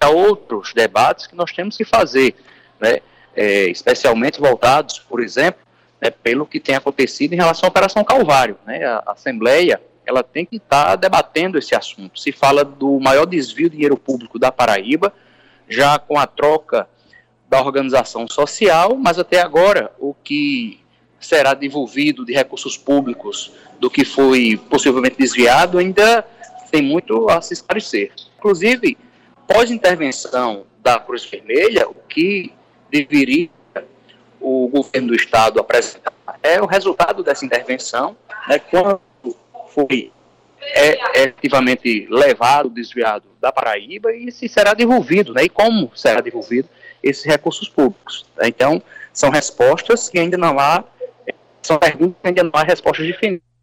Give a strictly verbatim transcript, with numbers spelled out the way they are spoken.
a outros debates que nós temos que fazer, né, é, especialmente voltados, por exemplo, né, pelo que tem acontecido em relação à Operação Calvário, né, a, a Assembleia, ela tem que estar tá debatendo esse assunto. Se fala do maior desvio de dinheiro público da Paraíba, já com a troca da organização social, mas até agora o que será devolvido de recursos públicos do que foi possivelmente desviado ainda tem muito a se esclarecer. Inclusive, pós-intervenção da Cruz Vermelha, o que deveria o governo do Estado apresentar é o resultado dessa intervenção, né, quando foi é, efetivamente levado, desviado da Paraíba e se será devolvido, né, e como será devolvido esses recursos públicos. Então, são respostas que ainda não há, são perguntas que ainda não há respostas definidas.